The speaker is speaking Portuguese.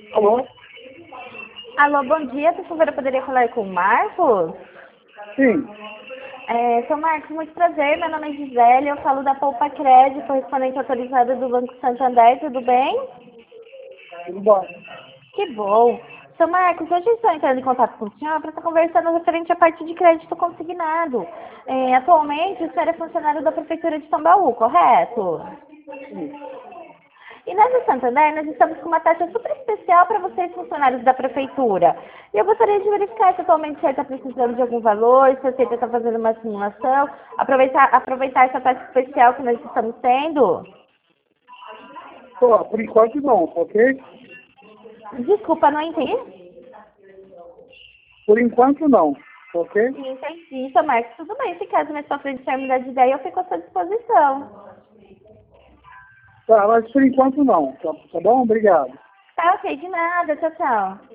Alô? Alô, bom dia. Por favor, eu poderia falar com o Marcos? Sim, Sou Marcos, muito prazer. Meu nome é Gisele. Eu falo da Poupa Crédito, correspondente autorizada do Banco Santander. Tudo bem? tudo bom. Que bom. Sou Marcos, hoje estou entrando em contato com o senhor para estar conversando referente à parte de crédito consignado. Atualmente, o senhor é funcionário da Prefeitura de Tambaú, correto? Sim. E nós do Santander, nós estamos com uma taxa super especial para vocês, funcionários da Prefeitura. E eu gostaria de verificar se atualmente o senhor está precisando de algum valor, se você está fazendo uma simulação, aproveitar essa taxa especial que nós estamos tendo. Pô, por enquanto não, ok? Desculpa, não entendi. Por enquanto não, ok? Entendi, seu Marcos. Tudo bem, se caso mais pra frente o senhor mudar de ideia, eu fico à sua disposição. Tá, mas por enquanto não, tá bom? Obrigado. Tá ok, de nada. Tchau, tchau.